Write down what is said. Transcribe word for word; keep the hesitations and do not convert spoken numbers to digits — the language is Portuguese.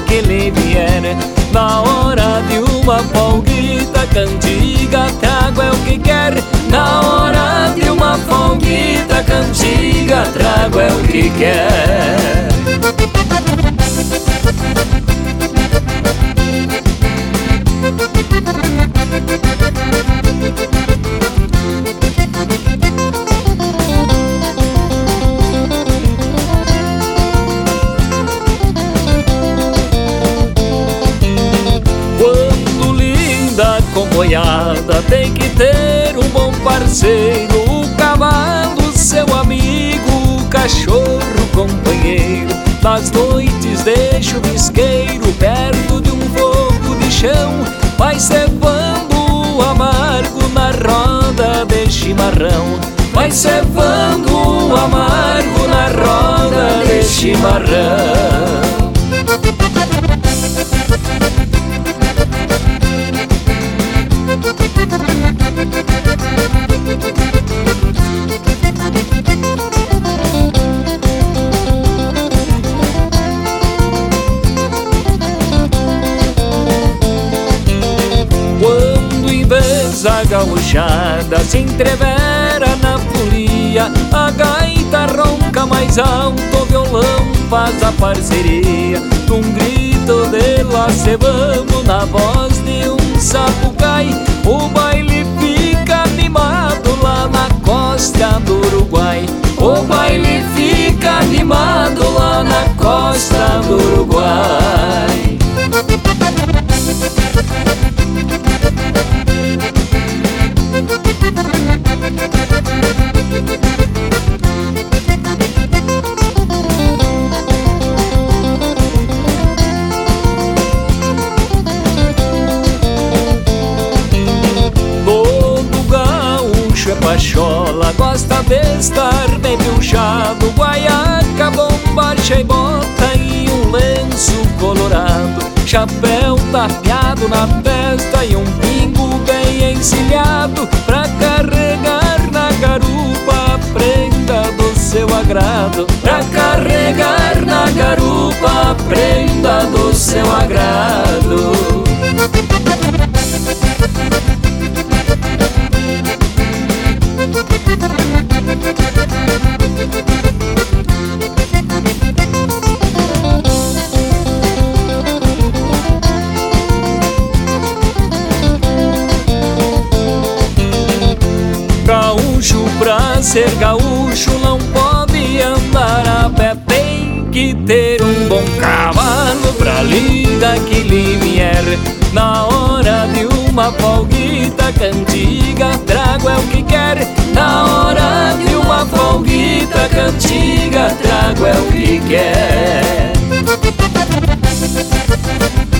que lhe vier. Na hora de uma folguita cantiga, trago é o que quer. Na hora de uma folguita cantiga, trago é o que quer. Quando linda comboiada, tem que ter um bom parceiro. O cavalo, seu amigo, o cachorro, companheiro. Nas noites de chuvisqueiro, perto de um fogo de chão, vai cevando o amargo na roda de chimarrão. Vai cevando o amargo na roda de chimarrão. Quando em vez a gauchada se entrevera na folia, a gaita ronca mais alto, o violão faz a parceria. Num grito de lá se vamos, na voz de um sapucai, o baile fica animado lá na costa do Uruguai. O baile fica animado lá na costa do Uruguai. Pachola gosta de estar bem pilchado, guaiaca, bombacha e bota e um lenço colorado, chapéu tapeado na testa e um pingo bem encilhado, pra carregar na garupa a prenda do seu agrado. Pra carregar na garupa a prenda do seu agrado. Gaúcho, pra ser gaúcho, não pode andar a pé, tem que ter um bom cavalo pra lida que lhe vier. Na hora de uma folguita cantiga, trago é o que quer. Na hora de uma folguita cantiga, trago é o que quer.